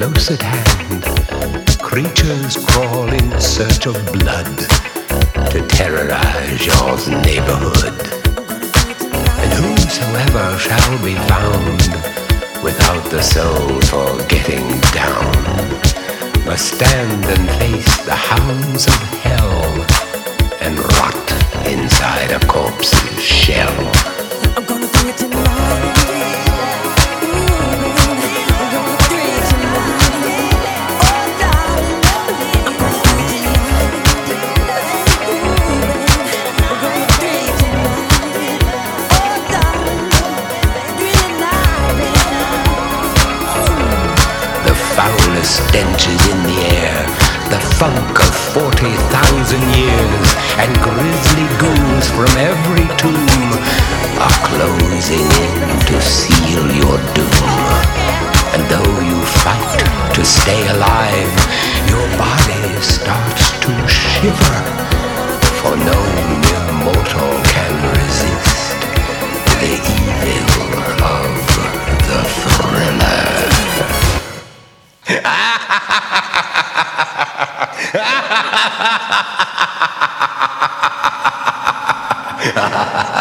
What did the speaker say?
close at hand, creatures crawl in search of blood to terrorize your neighborhood. And whosoever shall be found without the soul for getting down must stand and face the hounds of hell and rot inside a corpse's shell. I'm gonna do it tonight. Stench is in the air, the funk of 40,000 years, and grisly ghouls from every tomb are closing in to seal your doom. And though you fight to stay alive, your body starts to shiver, for no mere mortal can resist the evil of the thriller. Ha ha ha ha!